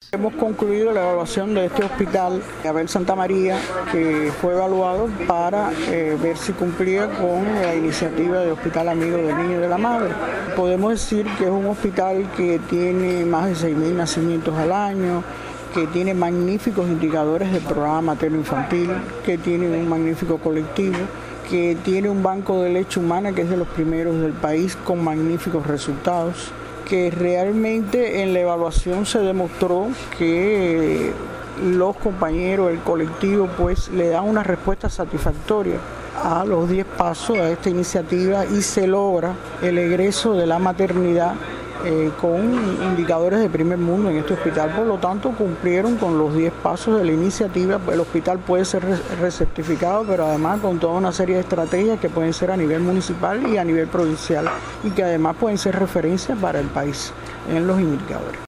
Hemos concluido la evaluación de este hospital, Abel Santa María, que fue evaluado para ver si cumplía con la iniciativa de Hospital Amigo del Niño y de la Madre. Podemos decir que es un hospital que tiene más de 6.000 nacimientos al año, que tiene magníficos indicadores del programa materno-infantil, que tiene un magnífico colectivo, que tiene un banco de leche humana que es de los primeros del país con magníficos resultados, que realmente en la evaluación se demostró que los compañeros, el colectivo, pues le dan una respuesta satisfactoria a los 10 pasos de esta iniciativa y se logra el egreso de la maternidad con indicadores de primer mundo en este hospital. Por lo tanto, cumplieron con los 10 pasos de la iniciativa. El hospital puede ser recertificado, pero además con toda una serie de estrategias que pueden ser a nivel municipal y a nivel provincial y que además pueden ser referencias para el país en los indicadores.